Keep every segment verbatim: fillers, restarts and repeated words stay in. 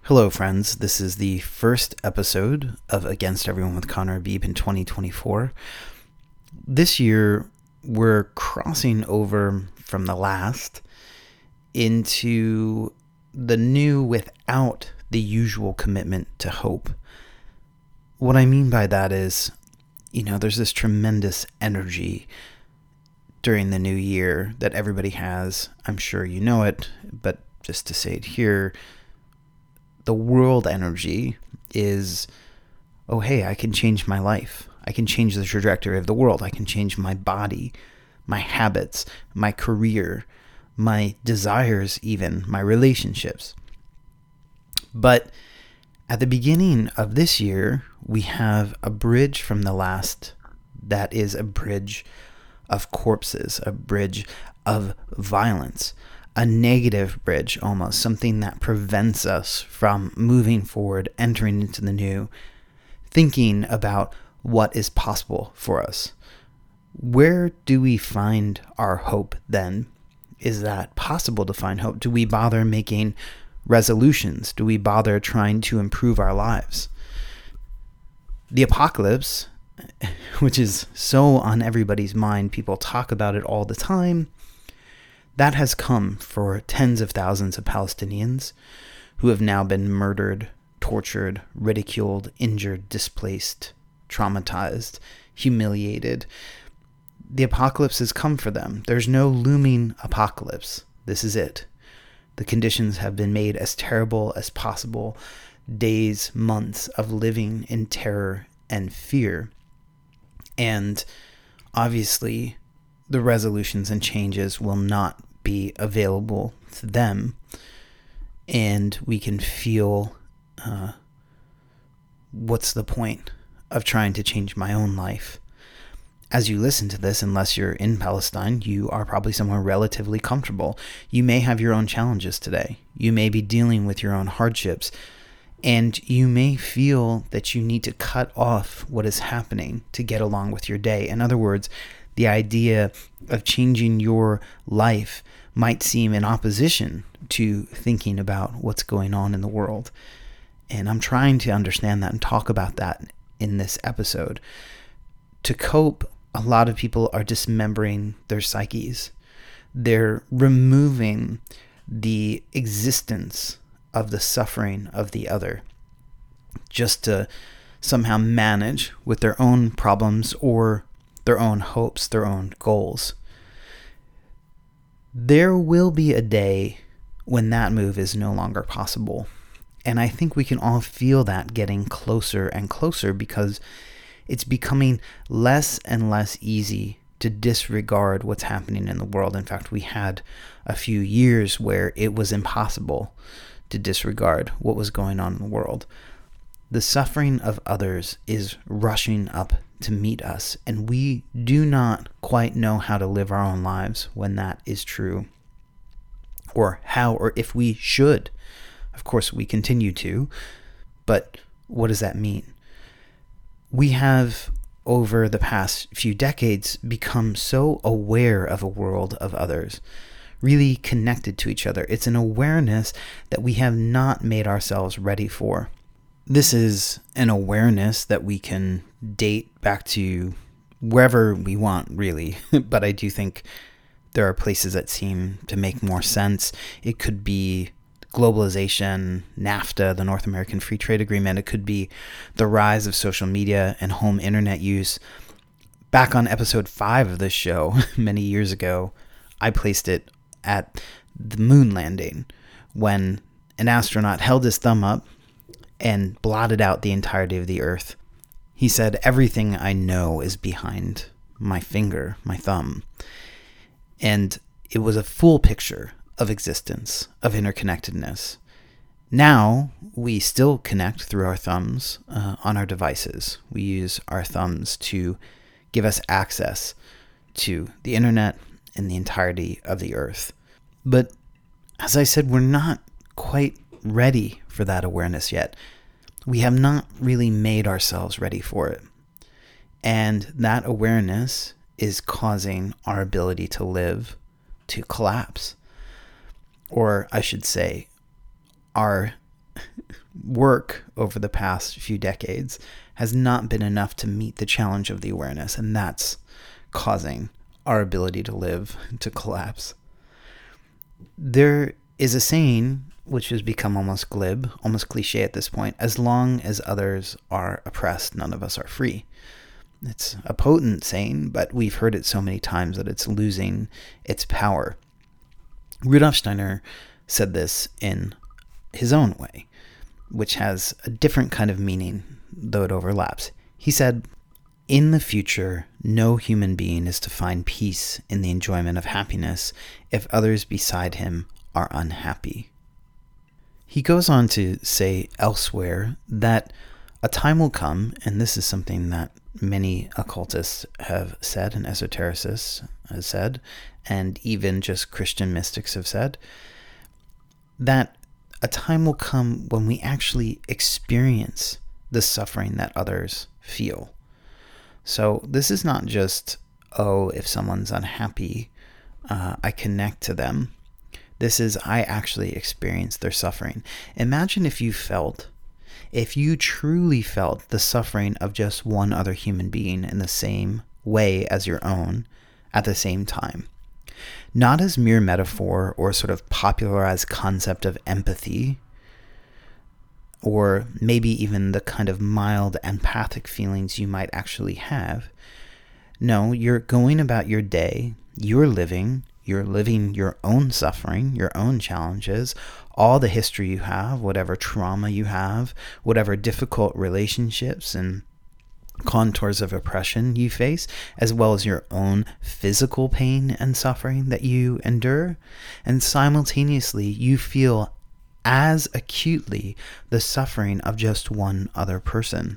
Hello, friends. This is the first episode of Against Everyone with Connor Beebe in twenty twenty-four. This year, we're crossing over from the last into the new without the usual commitment to hope. What I mean by that is, you know, there's this tremendous energy during the new year that everybody has. I'm sure you know it, but just to say it here, the world energy is, oh, hey, I can change my life. I can change the trajectory of the world. I can change my body, my habits, my career, my desires, even my relationships. But at the beginning of this year, we have a bridge from the last that is a bridge of corpses, a bridge of violence. A negative bridge, almost, something that prevents us from moving forward, entering into the new, thinking about what is possible for us. Where do we find our hope then? Is that possible to find hope? Do we bother making resolutions? Do we bother trying to improve our lives? The apocalypse, which is so on everybody's mind, people talk about it all the time, that has come for tens of thousands of Palestinians who have now been murdered, tortured, ridiculed, injured, displaced, traumatized, humiliated. The apocalypse has come for them. There's no looming apocalypse. This is it. The conditions have been made as terrible as possible. Days, months of living in terror and fear. And obviously, the resolutions and changes will not be available to them, and we can feel uh, what's the point of trying to change my own life? As you listen to this, unless you're in Palestine, you are probably somewhere relatively comfortable. You may have your own challenges today. You may be dealing with your own hardships, and you may feel that you need to cut off what is happening to get along with your day. In other words, the idea of changing your life might seem in opposition to thinking about what's going on in the world. And I'm trying to understand that and talk about that in this episode. To cope, a lot of people are dismembering their psyches. They're removing the existence of the suffering of the other just to somehow manage with their own problems or their own hopes, their own goals. There will be a day when that move is no longer possible. And I think we can all feel that getting closer and closer because it's becoming less and less easy to disregard what's happening in the world. In fact, we had a few years where it was impossible to disregard what was going on in the world. The suffering of others is rushing up to meet us, and we do not quite know how to live our own lives when that is true, or how or if we should. Of course, we continue to, but what does that mean? We have, over the past few decades, become so aware of a world of others, really connected to each other. It's an awareness that we have not made ourselves ready for. This is an awareness that we can date back to wherever we want, really. But I do think there are places that seem to make more sense. It could be globalization, NAFTA, the North American Free Trade Agreement. It could be the rise of social media and home internet use. Back on episode five of this show, many years ago, I placed it at the moon landing when an astronaut held his thumb up and blotted out the entirety of the Earth. He said, "Everything I know is behind my finger, my thumb." And it was a full picture of existence, of interconnectedness. Now, we still connect through our thumbs uh, on our devices. We use our thumbs to give us access to the internet and the entirety of the Earth. But as I said, we're not quite ready for that awareness yet. We have not really made ourselves ready for it. And that awareness is causing our ability to live to collapse. Or I should say, our work over the past few decades has not been enough to meet the challenge of the awareness, and that's causing our ability to live to collapse. There is a saying which has become almost glib, almost cliche at this point: as long as others are oppressed, none of us are free. It's a potent saying, but we've heard it so many times that it's losing its power. Rudolf Steiner said this in his own way, which has a different kind of meaning, though it overlaps. He said, "In the future, no human being is to find peace in the enjoyment of happiness if others beside him are unhappy." He goes on to say elsewhere that a time will come, and this is something that many occultists have said and esotericists have said, and even just Christian mystics have said, that a time will come when we actually experience the suffering that others feel. So this is not just, oh, if someone's unhappy, uh, I connect to them. This is, I actually experience their suffering. Imagine if you felt, if you truly felt the suffering of just one other human being in the same way as your own at the same time. Not as mere metaphor or sort of popularized concept of empathy, or maybe even the kind of mild empathic feelings you might actually have. No, you're going about your day, you're living, you're living your own suffering, your own challenges, all the history you have, whatever trauma you have, whatever difficult relationships and contours of oppression you face, as well as your own physical pain and suffering that you endure. And simultaneously, you feel as acutely the suffering of just one other person.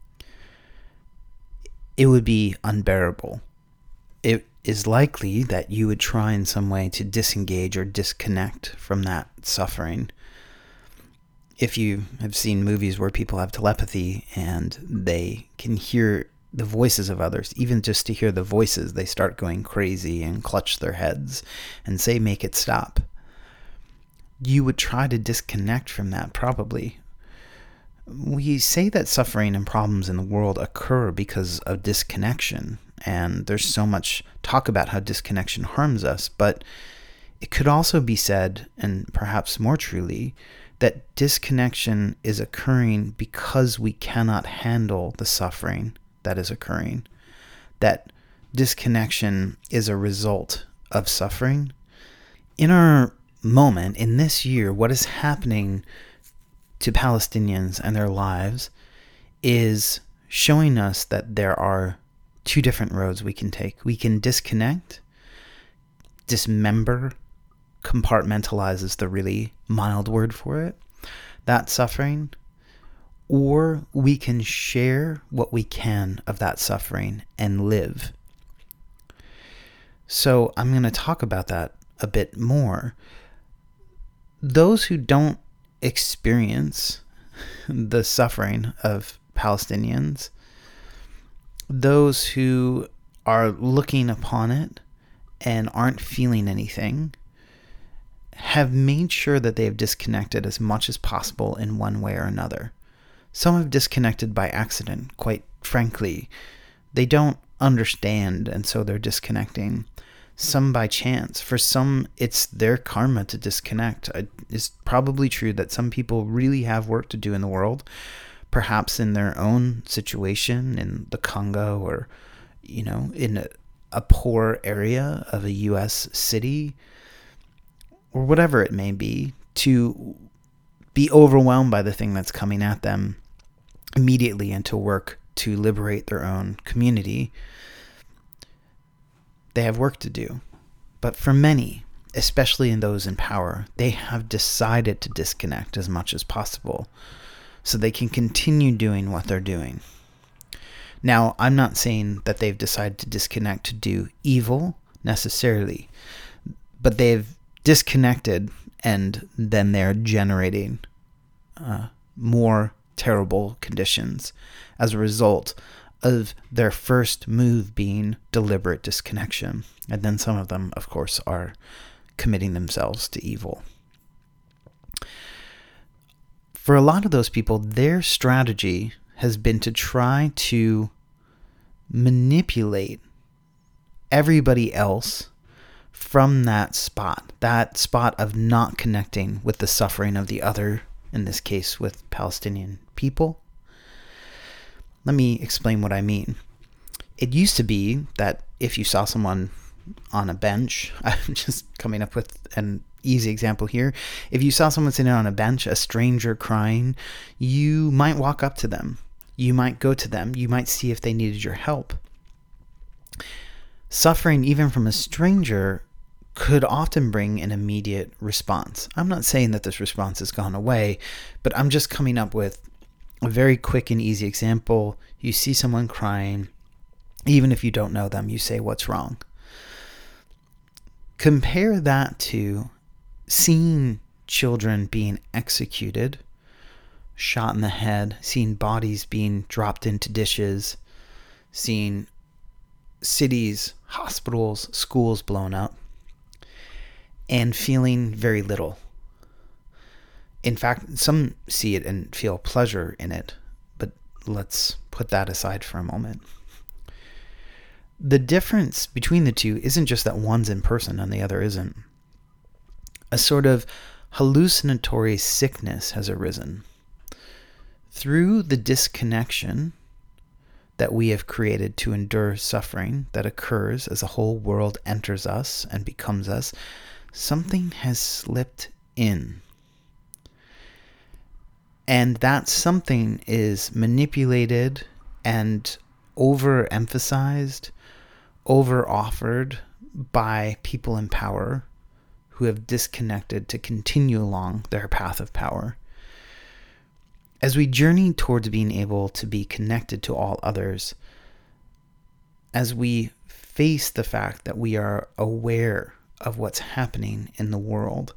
It would be unbearable. It is likely that you would try in some way to disengage or disconnect from that suffering. If you have seen movies where people have telepathy and they can hear the voices of others, even just to hear the voices, they start going crazy and clutch their heads and say, "Make it stop." You would try to disconnect from that, probably. We say that suffering and problems in the world occur because of disconnection, and there's so much talk about how disconnection harms us, but it could also be said, and perhaps more truly, that disconnection is occurring because we cannot handle the suffering that is occurring. That disconnection is a result of suffering. In our moment, in this year, what is happening to Palestinians and their lives is showing us that there are two different roads we can take. We can disconnect, dismember, compartmentalize is the really mild word for it, that suffering, or we can share what we can of that suffering and live. So I'm going to talk about that a bit more. Those who don't experience the suffering of Palestinians, those who are looking upon it and aren't feeling anything, have made sure that they have disconnected as much as possible in one way or another. Some have disconnected by accident, quite frankly. They don't understand, and so they're disconnecting. Some by chance. For some, it's their karma to disconnect. It's probably true that some people really have work to do in the world, perhaps in their own situation in the Congo, or, you know, in a, a poor area of a U S city, or whatever it may be, to be overwhelmed by the thing that's coming at them immediately and to work to liberate their own community. They have work to do. But for many, especially in those in power, they have decided to disconnect as much as possible so they can continue doing what they're doing. Now, I'm not saying that they've decided to disconnect to do evil necessarily, but they've disconnected and then they're generating uh, more terrible conditions as a result of their first move being deliberate disconnection. And then some of them, of course, are committing themselves to evil. For a lot of those people, their strategy has been to try to manipulate everybody else from that spot, that spot of not connecting with the suffering of the other, in this case with Palestinian people. Let me explain what I mean. It used to be that if you saw someone on a bench, I'm just coming up with an easy example here. If you saw someone sitting on a bench, a stranger crying, you might walk up to them. You might go to them. You might see if they needed your help. Suffering, even from a stranger, could often bring an immediate response. I'm not saying that this response has gone away, but I'm just coming up with a very quick and easy example. You see someone crying, even if you don't know them, you say, "What's wrong?" Compare that to seeing children being executed, shot in the head, seeing bodies being dropped into dishes, seeing cities, hospitals, schools blown up, and feeling very little. In fact, some see it and feel pleasure in it, but let's put that aside for a moment. The difference between the two isn't just that one's in person and the other isn't. A sort of hallucinatory sickness has arisen. Through the disconnection that we have created to endure suffering that occurs as the whole world enters us and becomes us, something has slipped in. And that something is manipulated and overemphasized, over-offered by people in power who have disconnected to continue along their path of power. As we journey towards being able to be connected to all others, as we face the fact that we are aware of what's happening in the world,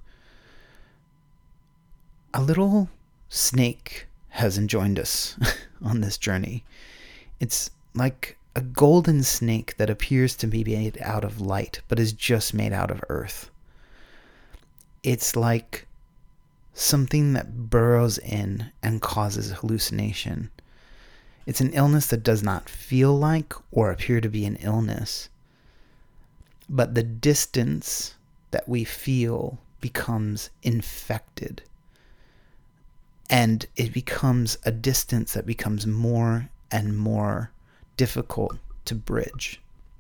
a little snake has joined us on this journey. It's like a golden snake that appears to be made out of light, but is just made out of earth. It's like something that burrows in and causes hallucination. It's an illness that does not feel like or appear to be an illness, but the distance that we feel becomes infected. And it becomes a distance that becomes more and more difficult to bridge.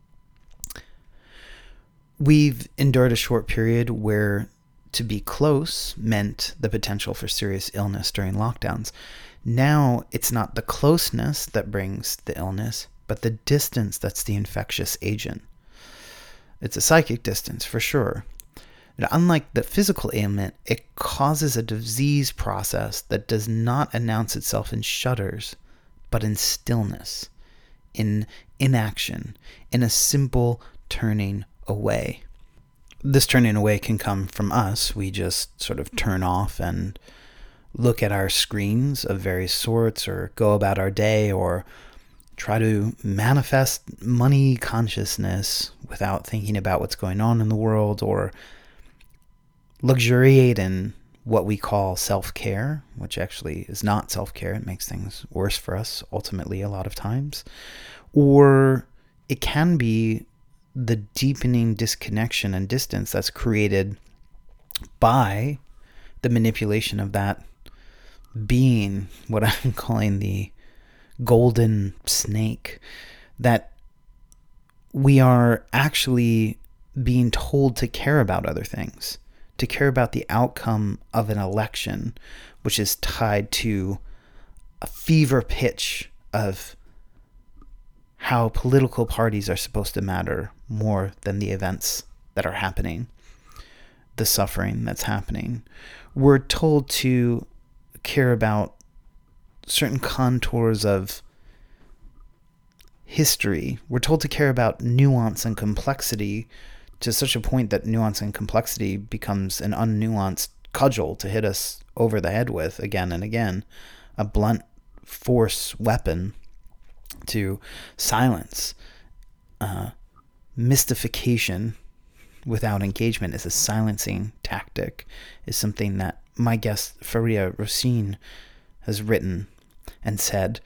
We've endured a short period where to be close meant the potential for serious illness during lockdowns. Now it's not the closeness that brings the illness, but the distance that's the infectious agent. It's a psychic distance for sure. And unlike the physical ailment, it causes a disease process that does not announce itself in shudders, but in stillness, in inaction, in a simple turning away. This turning away can come from us. We just sort of turn off and look at our screens of various sorts, or go about our day, or try to manifest money consciousness without thinking about what's going on in the world, or luxuriate in what we call self-care, which actually is not self-care. It makes things worse for us ultimately a lot of times. Or it can be the deepening disconnection and distance that's created by the manipulation of that being, what I'm calling the golden snake, that we are actually being told to care about other things, to care about the outcome of an election, which is tied to a fever pitch of how political parties are supposed to matter more than the events that are happening, the suffering that's happening. We're told to care about certain contours of history. We're told to care about nuance and complexity to such a point that nuance and complexity becomes an unnuanced cudgel to hit us over the head with again and again, a blunt force weapon to silence. Uh, mystification without engagement is a silencing tactic, is something that my guest Faria Rosine has written and said,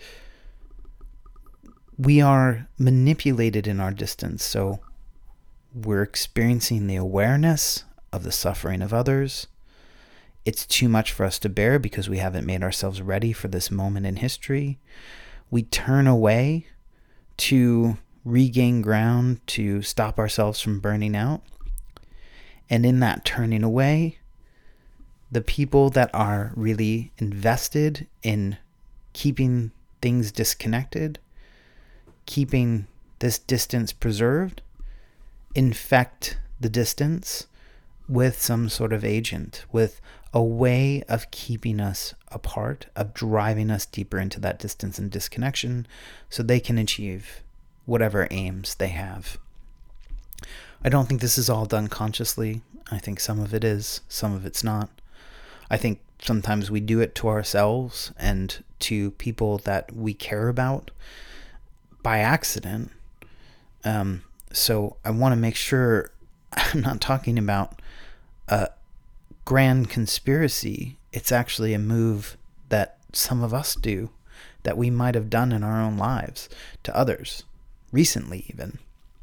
we are manipulated in our distance, so we're experiencing the awareness of the suffering of others. It's too much for us to bear because we haven't made ourselves ready for this moment in history. We turn away to regain ground, to stop ourselves from burning out. And in that turning away, the people that are really invested in keeping things disconnected, keeping this distance preserved, infect the distance with some sort of agent, with a way of keeping us apart, of driving us deeper into that distance and disconnection so they can achieve whatever aims they have. I don't think this is all done consciously. I think some of it is, some of it's not. I think sometimes we do it to ourselves and to people that we care about by accident. Um, so I want to make sure I'm not talking about a grand conspiracy. It's actually a move that some of us do, that we might have done in our own lives to others, recently even.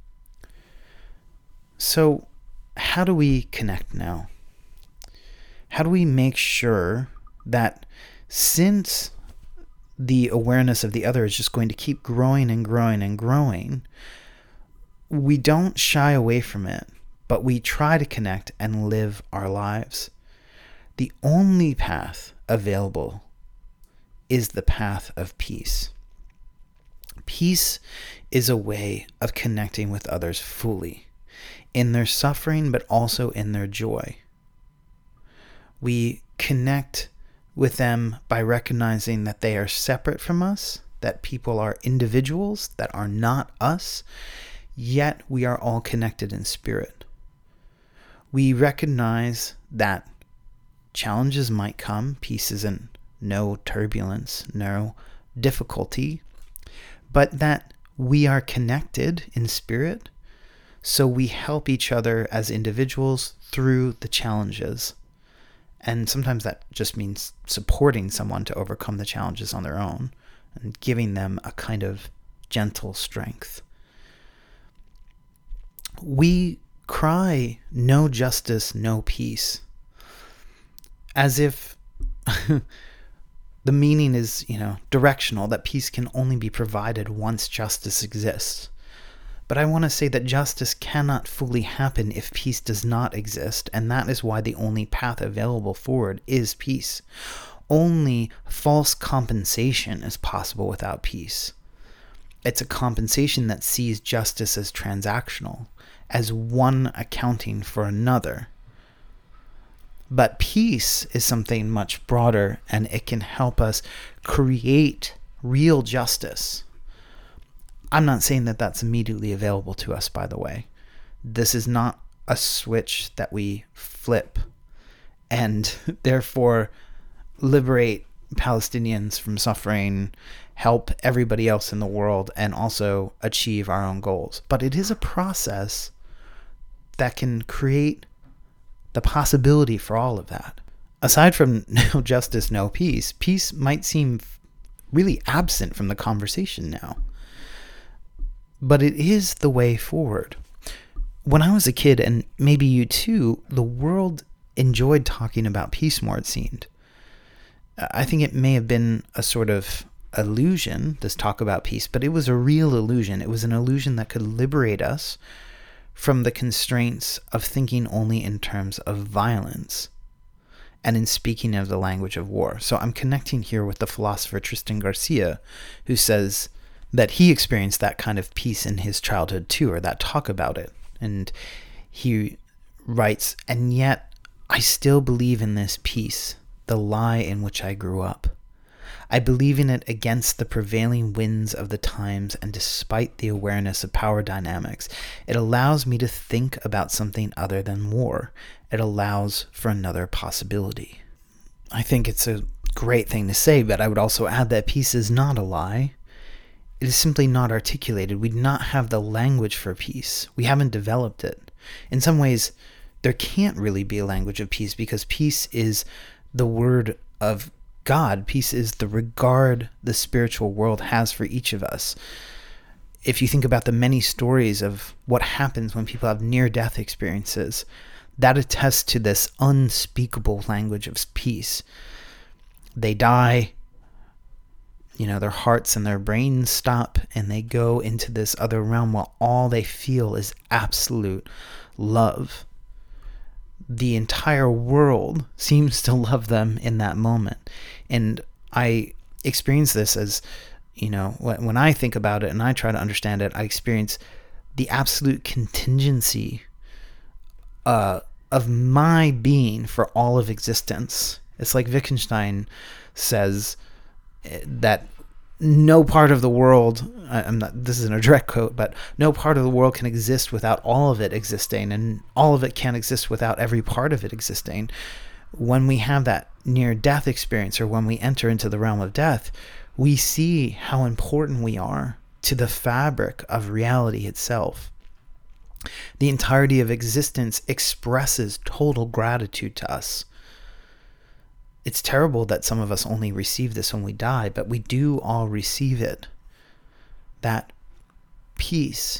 So how do we connect now? How do we make sure that since the awareness of the other is just going to keep growing and growing and growing, we don't shy away from it, but we try to connect and live our lives? The only path available is the path of peace. Peace is a way of connecting with others fully, in their suffering, but also in their joy. We connect with them by recognizing that they are separate from us, that people are individuals that are not us, yet we are all connected in spirit. We recognize that challenges might come. Peace isn't no turbulence, no difficulty, but that we are connected in spirit, so we help each other as individuals through the challenges. And sometimes that just means supporting someone to overcome the challenges on their own and giving them a kind of gentle strength. We cry, no justice, no peace, as if the meaning is, you know, directional, that peace can only be provided once justice exists. But I want to say that justice cannot fully happen if peace does not exist, and that is why the only path available forward is peace. Only false compensation is possible without peace. It's a compensation that sees justice as transactional, as one accounting for another. But peace is something much broader, and it can help us create real justice. I'm not saying that that's immediately available to us, by the way. This is not a switch that we flip and therefore liberate Palestinians from suffering, help everybody else in the world, and also achieve our own goals. But it is a process that can create the possibility for all of that. Aside from no justice, no peace, peace might seem really absent from the conversation now. But it is the way forward. When I was a kid, and maybe you too, the world enjoyed talking about peace more, it seemed. I think it may have been a sort of illusion, this talk about peace, but it was a real illusion. It was an illusion that could liberate us from the constraints of thinking only in terms of violence and in speaking of the language of war. So I'm connecting here with the philosopher Tristan Garcia, who says that he experienced that kind of peace in his childhood too, or that talk about it. And he writes, "And yet I still believe in this peace, the lie in which I grew up. I believe in it against the prevailing winds of the times, and despite the awareness of power dynamics. It allows me to think about something other than war. It allows for another possibility." I think it's a great thing to say, but I would also add that peace is not a lie. It is simply not articulated. We do not have the language for peace. We haven't developed it. In some ways, there can't really be a language of peace, because peace is the word of God. Peace is the regard the spiritual world has for each of us. If you think about the many stories of what happens when people have near-death experiences, that attests to this unspeakable language of peace. They die, you know, their hearts and their brains stop, and they go into this other realm while all they feel is absolute love. The entire world seems to love them in that moment. And I experience this as, you know, when I think about it and I try to understand it, I experience the absolute contingency uh, of my being for all of existence. It's like Wittgenstein says that no part of the world, I'm not, this isn't a direct quote, but no part of the world can exist without all of it existing, and all of it can't exist without every part of it existing. When we have that near-death experience, or when we enter into the realm of death, we see how important we are to the fabric of reality itself. The entirety of existence expresses total gratitude to us. It's terrible that some of us only receive this when we die, but we do all receive it. That peace.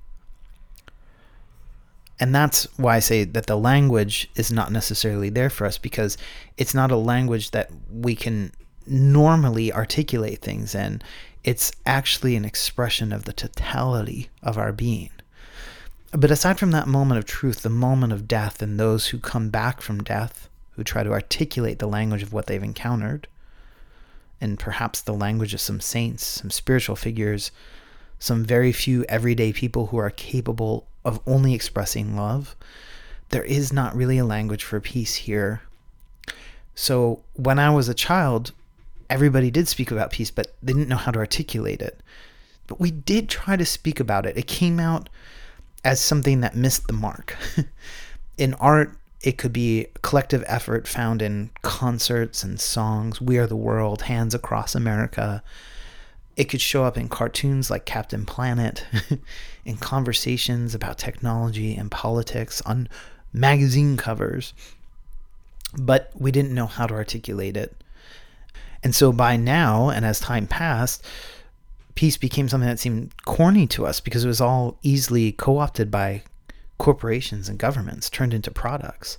And that's why I say that the language is not necessarily there for us, because it's not a language that we can normally articulate things in. It's actually an expression of the totality of our being. But aside from that moment of truth, the moment of death, and those who come back from death, who try to articulate the language of what they've encountered, and perhaps the language of some saints, some spiritual figures, some very few everyday people who are capable of only expressing love, there is not really a language for peace here. So when I was a child, everybody did speak about peace, but they didn't know how to articulate it. But we did try to speak about it. It came out as something that missed the mark. In art, it could be a collective effort found in concerts and songs, We Are the World, Hands Across America. It could show up in cartoons like Captain Planet, in conversations about technology and politics, on magazine covers. But we didn't know how to articulate it. And so by now, and as time passed, peace became something that seemed corny to us because it was all easily co-opted by corporations and governments, turned into products.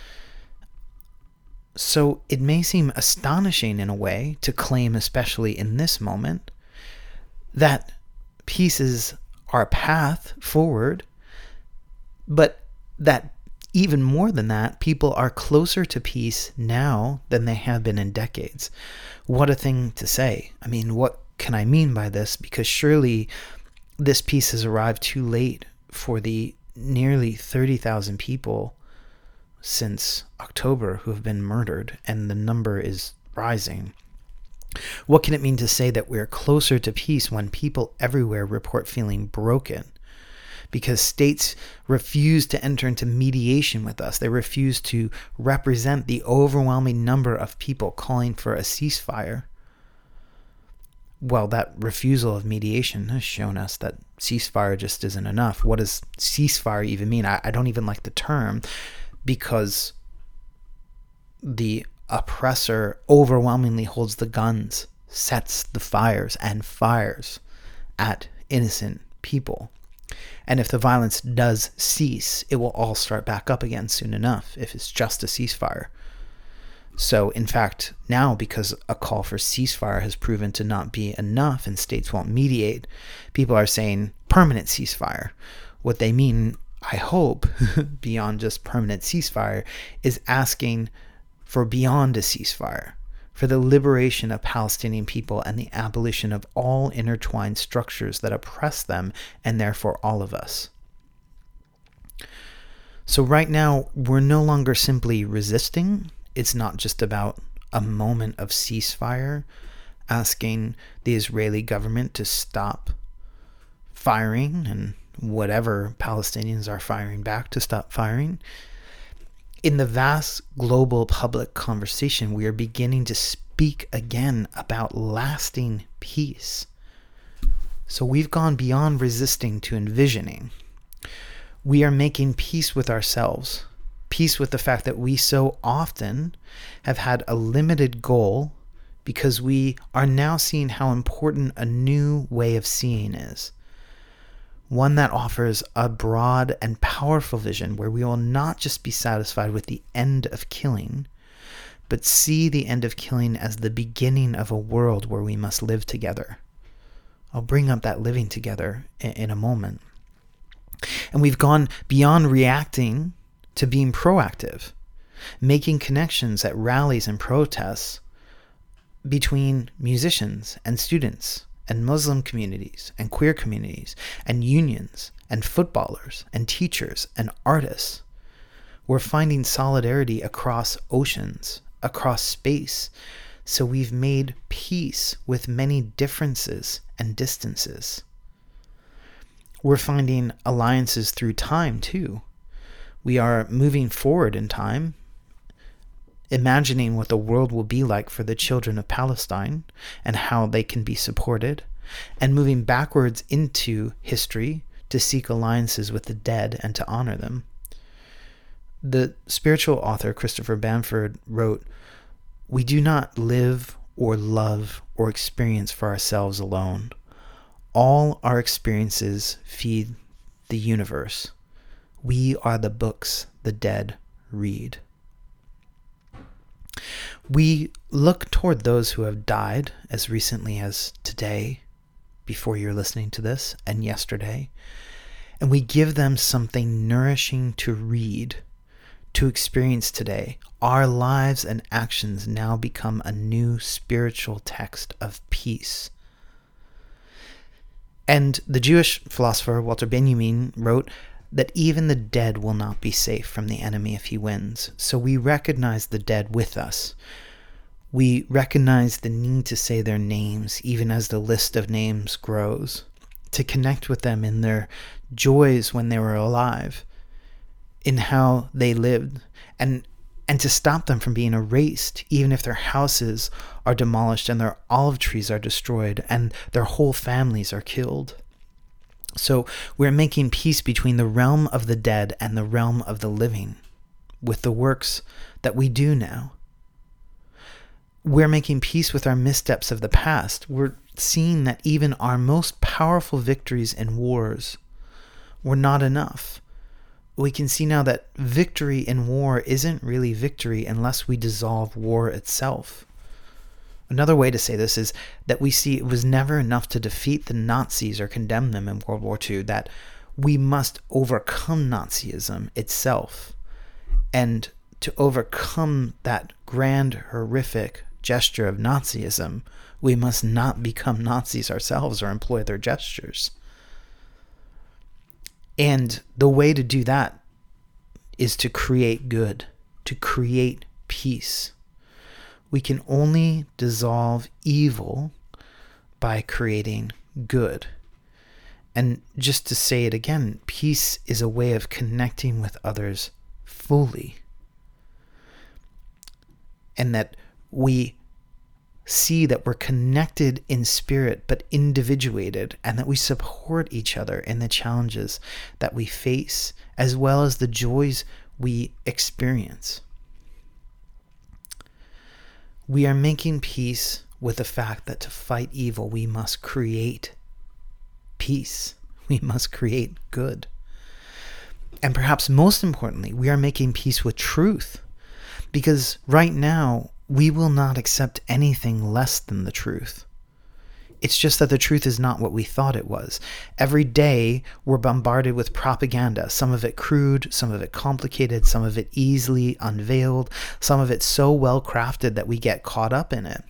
So it may seem astonishing in a way to claim, especially in this moment, that peace is our path forward, but that even more than that, people are closer to peace now than they have been in decades. What a thing to say. I mean, what can I mean by this? Because surely this peace has arrived too late for the nearly thirty thousand people since October who have been murdered, and the number is rising. What can it mean to say that we're closer to peace when people everywhere report feeling broken? Because states refuse to enter into mediation with us. They refuse to represent the overwhelming number of people calling for a ceasefire. Well, that refusal of mediation has shown us that ceasefire just isn't enough. What does ceasefire even mean? I, I don't even like the term, because the oppressor overwhelmingly holds the guns, sets the fires, and fires at innocent people. And if the violence does cease, it will all start back up again soon enough, if it's just a ceasefire. So, in fact, now, because a call for ceasefire has proven to not be enough and states won't mediate, people are saying permanent ceasefire. What they mean, I hope, beyond just permanent ceasefire, is asking for beyond a ceasefire, for the liberation of Palestinian people and the abolition of all intertwined structures that oppress them, and therefore all of us. So right now, we're no longer simply resisting. It's not just about a moment of ceasefire, asking the Israeli government to stop firing and whatever Palestinians are firing back to stop firing. In the vast global public conversation, we are beginning to speak again about lasting peace. So we've gone beyond resisting to envisioning. We are making peace with ourselves, Peace with the fact that we so often have had a limited goal because we are now seeing how important a new way of seeing is. One that offers a broad and powerful vision where we will not just be satisfied with the end of killing, but see the end of killing as the beginning of a world where we must live together. I'll bring up that living together in, in a moment. And we've gone beyond reacting to being proactive, making connections at rallies and protests between musicians and students and Muslim communities and queer communities and unions and footballers and teachers and artists. We're finding solidarity across oceans, across space. So we've made peace with many differences and distances. We're finding alliances through time too. We are moving forward in time, imagining what the world will be like for the children of Palestine and how they can be supported, and moving backwards into history to seek alliances with the dead and to honor them. The spiritual author Christopher Bamford wrote, "We do not live or love or experience for ourselves alone. All our experiences feed the universe. We are the books the dead read." We look toward those who have died as recently as today, before you're listening to this, and yesterday, and we give them something nourishing to read, to experience today. Our lives and actions now become a new spiritual text of peace. And the Jewish philosopher Walter Benjamin wrote that even the dead will not be safe from the enemy if he wins. So we recognize the dead with us. We recognize the need to say their names, even as the list of names grows, to connect with them in their joys when they were alive, in how they lived, and and to stop them from being erased, even if their houses are demolished and their olive trees are destroyed and their whole families are killed. So we're making peace between the realm of the dead and the realm of the living with the works that we do now. We're making peace with our missteps of the past. We're seeing that even our most powerful victories in wars were not enough. We can see now that victory in war isn't really victory unless we dissolve war itself. Another way to say this is that we see it was never enough to defeat the Nazis or condemn them in World War Two, that we must overcome Nazism itself. And to overcome that grand, horrific gesture of Nazism, we must not become Nazis ourselves or employ their gestures. And the way to do that is to create good, to create peace. We can only dissolve evil by creating good. And just to say it again, peace is a way of connecting with others fully. And that we see that we're connected in spirit but individuated, and that we support each other in the challenges that we face as well as the joys we experience. We are making peace with the fact that to fight evil we must create peace. We must create good. And perhaps most importantly, we are making peace with truth, because right now we will not accept anything less than the truth. It's just that the truth is not what we thought it was. Every day we're bombarded with propaganda, some of it crude, some of it complicated, some of it easily unveiled, some of it so well crafted that we get caught up in it.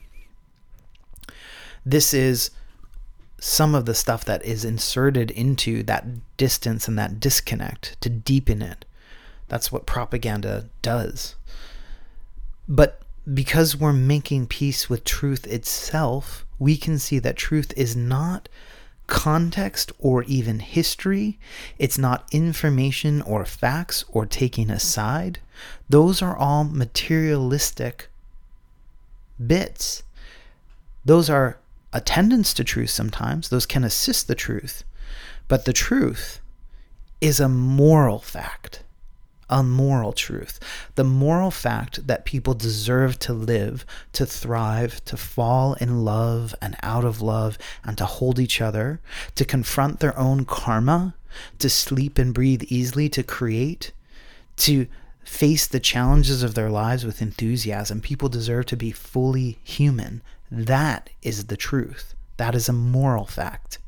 This is some of the stuff that is inserted into that distance and that disconnect to deepen it. That's what propaganda does. But because we're making peace with truth itself, we can see that truth is not context or even history. It's not information or facts or taking a side. Those are all materialistic bits. Those are attendants to truth sometimes. Those can assist the truth. But the truth is a moral fact, a moral truth, the moral fact that people deserve to live, to thrive, to fall in love and out of love, and to hold each other, to confront their own karma, to sleep and breathe easily, to create, to face the challenges of their lives with enthusiasm. People deserve to be fully human. That is the truth. That is a moral fact.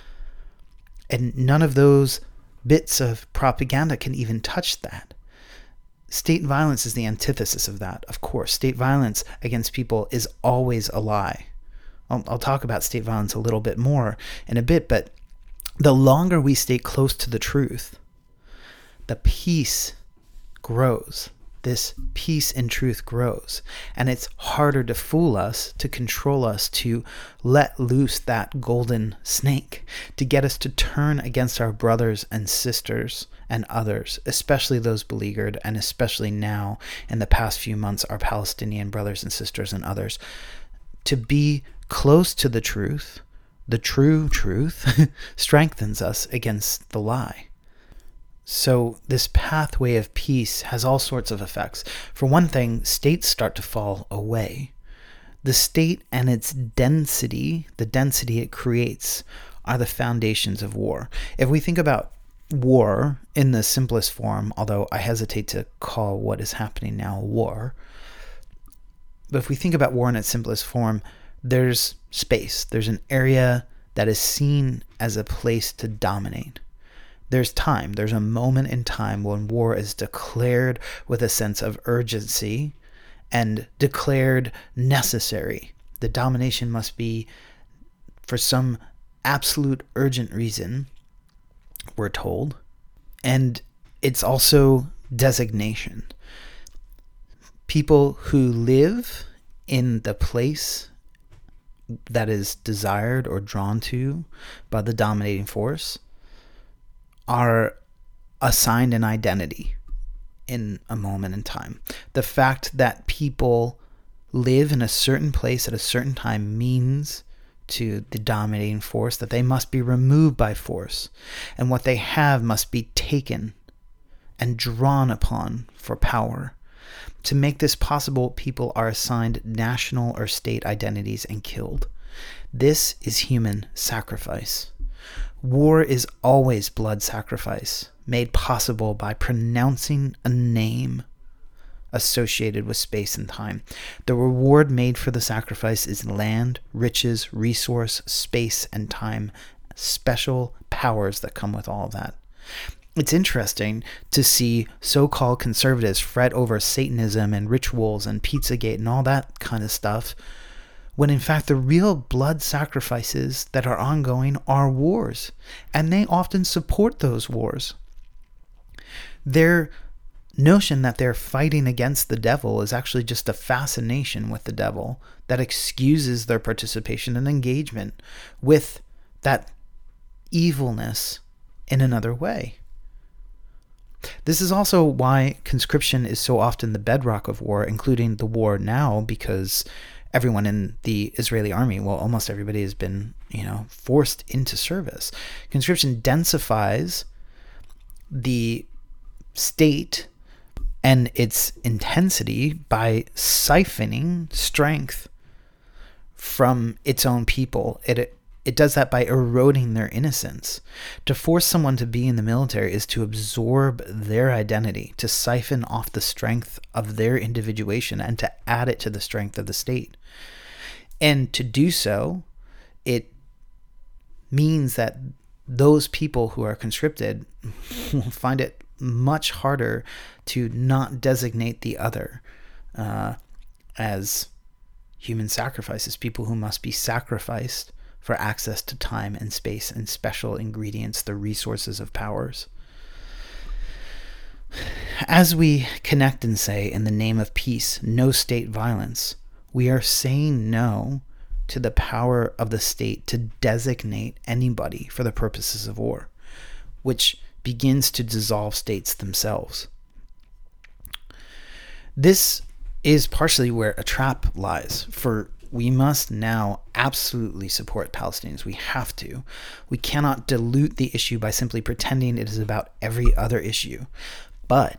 And none of those bits of propaganda can even touch that. State violence is the antithesis of that, of course. State violence against people is always a lie. I'll, I'll talk about state violence a little bit more in a bit, but the longer we stay close to the truth, the peace grows. This peace in truth grows. And it's harder to fool us, to control us, to let loose that golden snake, to get us to turn against our brothers and sisters and others, especially those beleaguered, and especially now in the past few months, our Palestinian brothers and sisters and others. To be close to the truth, the true truth, strengthens us against the lie. So this pathway of peace has all sorts of effects. For one thing, states start to fall away. The state and its density, the density it creates, are the foundations of war. If we think about war in the simplest form, although I hesitate to call what is happening now war, but if we think about war in its simplest form, there's space. There's an area that is seen as a place to dominate. There's time. There's a moment in time when war is declared with a sense of urgency and declared necessary. The domination must be for some absolute urgent reason, we're told. And it's also designation. People who live in the place that is desired or drawn to by the dominating force are assigned an identity in a moment in time. The fact that people live in a certain place at a certain time means to the dominating force that they must be removed by force, and what they have must be taken and drawn upon for power. To make this possible, people are assigned national or state identities and killed. This is human sacrifice. War is always blood sacrifice, made possible by pronouncing a name associated with space and time. The reward made for the sacrifice is land, riches, resource, space, and time, special powers that come with all of that. It's interesting to see so-called conservatives fret over Satanism and rituals and Pizzagate and all that kind of stuff, when in fact the real blood sacrifices that are ongoing are wars, and they often support those wars. Their notion that they're fighting against the devil is actually just a fascination with the devil that excuses their participation and engagement with that evilness in another way. This is also why conscription is so often the bedrock of war, including the war now, because everyone in the Israeli army, well, almost everybody has been, you know, forced into service. Conscription densifies the state and its intensity by siphoning strength from its own people. It it does that by eroding their innocence. To force someone to be in the military is to absorb their identity, to siphon off the strength of their individuation and to add it to the strength of the state. And to do so, it means that those people who are conscripted will find it much harder to not designate the other uh, as human sacrifices, people who must be sacrificed for access to time and space and special ingredients, the resources of powers. As we connect and say, in the name of peace, no state violence, we are saying no to the power of the state to designate anybody for the purposes of war, which begins to dissolve states themselves. This is partially where a trap lies, for we must now absolutely support Palestinians. We have to. We cannot dilute the issue by simply pretending it is about every other issue. But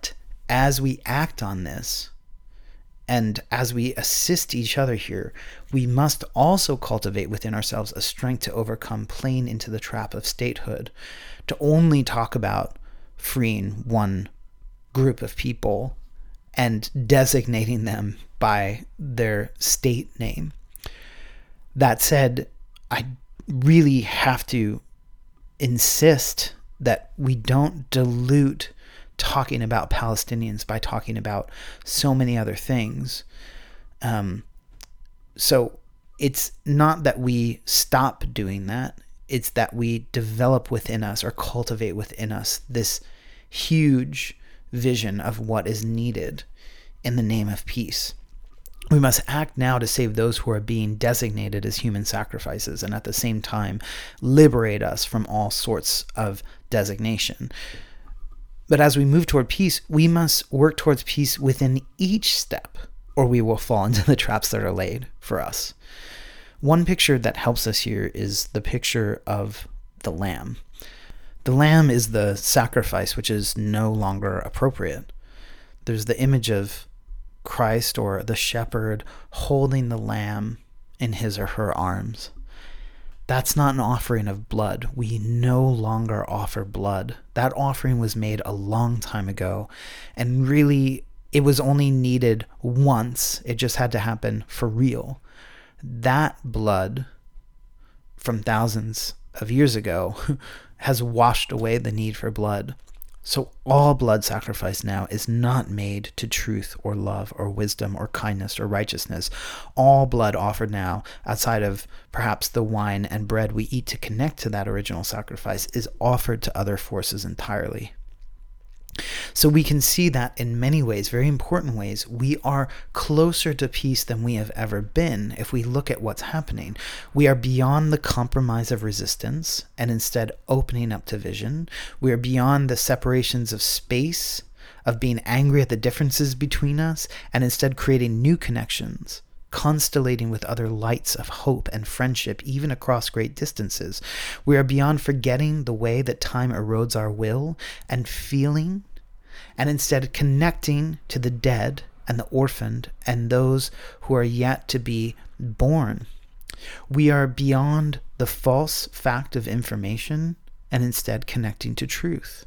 as we act on this, and as we assist each other here, we must also cultivate within ourselves a strength to overcome playing into the trap of statehood, to only talk about freeing one group of people and designating them by their state name. That said, I really have to insist that we don't dilute talking about Palestinians by talking about so many other things. Um, so it's not that we stop doing that. It's that we develop within us or cultivate within us this huge vision of what is needed in the name of peace. We must act now to save those who are being designated as human sacrifices, and at the same time liberate us from all sorts of designation. But as we move toward peace, we must work towards peace within each step, or we will fall into the traps that are laid for us. One picture that helps us here is the picture of the lamb. The lamb is the sacrifice which is no longer appropriate. There's the image of Christ or the shepherd holding the lamb in his or her arms. That's not an offering of blood. We no longer offer blood. That offering was made a long time ago, and really it was only needed once. It just had to happen for real. That blood from thousands of years ago has washed away the need for blood. So all blood sacrifice now is not made to truth or love or wisdom or kindness or righteousness. All blood offered now, outside of perhaps the wine and bread we eat to connect to that original sacrifice, is offered to other forces entirely. So we can see that in many ways, very important ways, we are closer to peace than we have ever been if we look at what's happening. We are beyond the compromise of resistance and instead opening up to vision. We are beyond the separations of space, of being angry at the differences between us, and instead creating new connections, constellating with other lights of hope and friendship, even across great distances. We are beyond forgetting the way that time erodes our will and feeling, and instead connecting to the dead and the orphaned and those who are yet to be born. We are beyond the false fact of information and instead connecting to truth.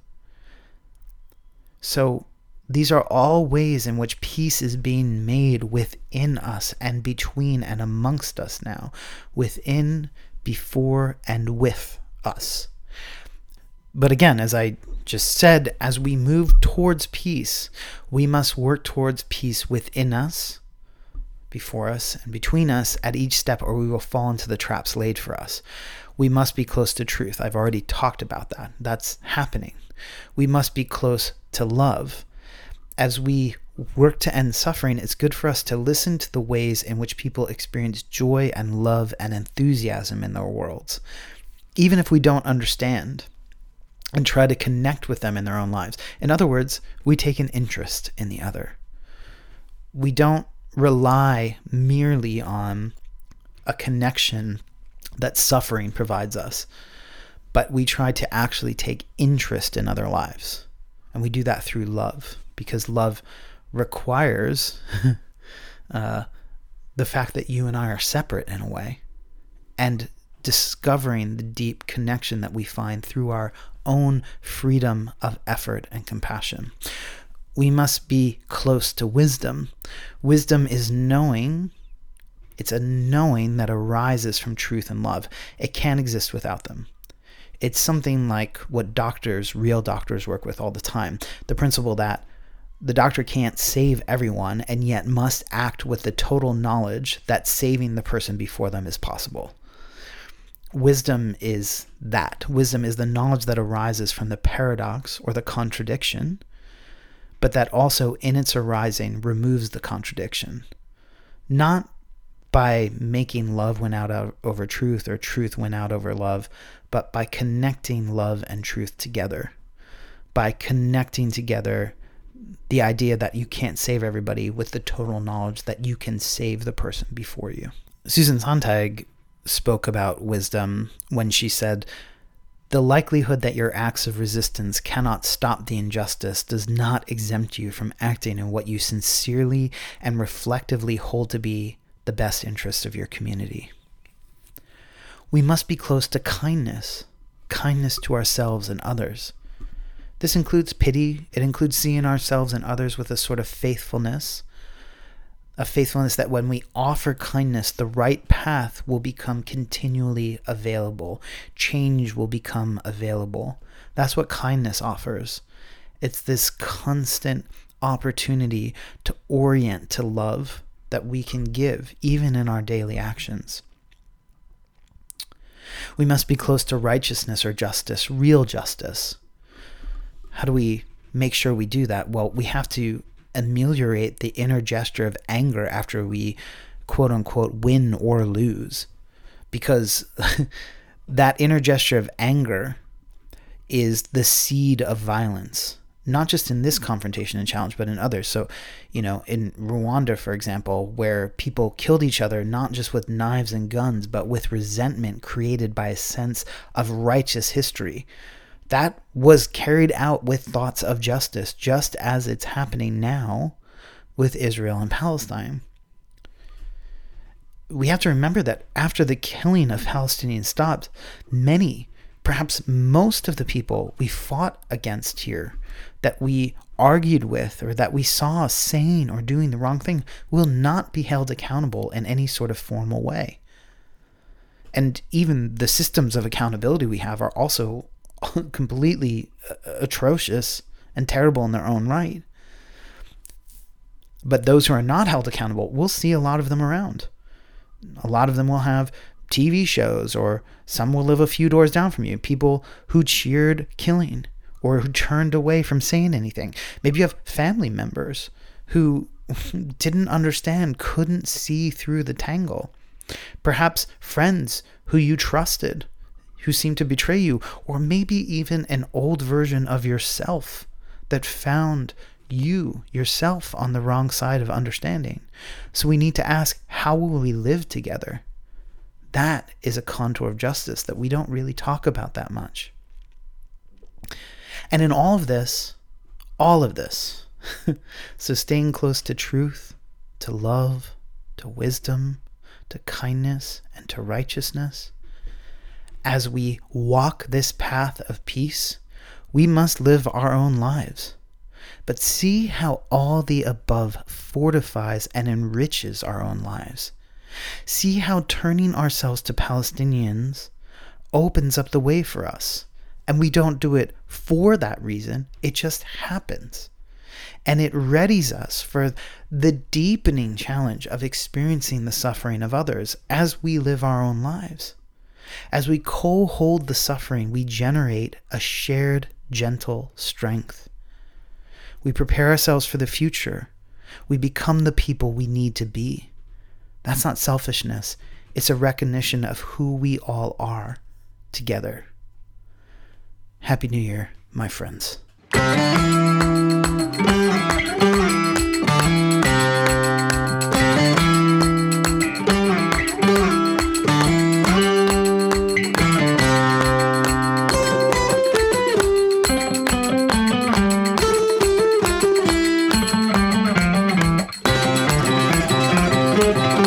So these are all ways in which peace is being made within us and between and amongst us now, within, before, and with us. But again, as I just said, as we move towards peace, we must work towards peace within us, before us, and between us at each step, or we will fall into the traps laid for us. We must be close to truth. I've already talked about that. That's happening. We must be close to love. As we work to end suffering, it's good for us to listen to the ways in which people experience joy and love and enthusiasm in their worlds, even if we don't understand, and try to connect with them in their own lives. In other words, we take an interest in the other. We don't rely merely on a connection that suffering provides us, but we try to actually take interest in other lives. And we do that through love, because love requires uh, the fact that you and I are separate in a way, and discovering the deep connection that we find through our own freedom of effort and compassion. We must be close to wisdom. Wisdom is knowing. It's a knowing that arises from truth and love. It can't exist without them. It's something like what doctors, real doctors, work with all the time. The principle that the doctor can't save everyone and yet must act with the total knowledge that saving the person before them is possible. Wisdom is that. Wisdom is the knowledge that arises from the paradox or the contradiction, but that also in its arising removes the contradiction. Not by making love win out over truth or truth win out over love, but by connecting love and truth together. By connecting together the idea that you can't save everybody with the total knowledge that you can save the person before you. Susan Sontag spoke about wisdom when she said, The likelihood that your acts of resistance cannot stop the injustice does not exempt you from acting in what you sincerely and reflectively hold to be the best interests of your community. We must be close to kindness, kindness to ourselves and others. This includes pity. It includes seeing ourselves and others with a sort of faithfulness, a faithfulness that when we offer kindness, the right path will become continually available. Change will become available. That's what kindness offers. It's this constant opportunity to orient to love that we can give, even in our daily actions. We must be close to righteousness or justice, real justice. How do we make sure we do that? Well, we have to ameliorate the inner gesture of anger after we quote unquote win or lose, because that inner gesture of anger is the seed of violence, not just in this confrontation and challenge, but in others. So, you know, in Rwanda, for example, where people killed each other, not just with knives and guns, but with resentment created by a sense of righteous history. That was carried out with thoughts of justice, just as it's happening now with Israel and Palestine. We have to remember that after the killing of Palestinians stopped, many, perhaps most of the people we fought against here, that we argued with, or that we saw saying or doing the wrong thing, will not be held accountable in any sort of formal way. And even the systems of accountability we have are also completely atrocious and terrible in their own right. But those who are not held accountable, we'll see a lot of them around. A lot of them will have T V shows, or some will live a few doors down from you. People who cheered killing or who turned away from saying anything. Maybe you have family members who didn't understand, couldn't see through the tangle. Perhaps friends who you trusted who seem to betray you, or maybe even an old version of yourself that found you, yourself, on the wrong side of understanding. So we need to ask, how will we live together? That is a contour of justice that we don't really talk about that much. And in all of this, all of this, so staying close to truth, to love, to wisdom, to kindness, and to righteousness, as we walk this path of peace, we must live our own lives. But see how all the above fortifies and enriches our own lives. See how turning ourselves to Palestinians opens up the way for us. And we don't do it for that reason. It just happens. And it readies us for the deepening challenge of experiencing the suffering of others as we live our own lives. As we co-hold the suffering, we generate a shared, gentle strength. We prepare ourselves for the future. We become the people we need to be. That's not selfishness. It's a recognition of who we all are together. Happy New Year, my friends. Thank you.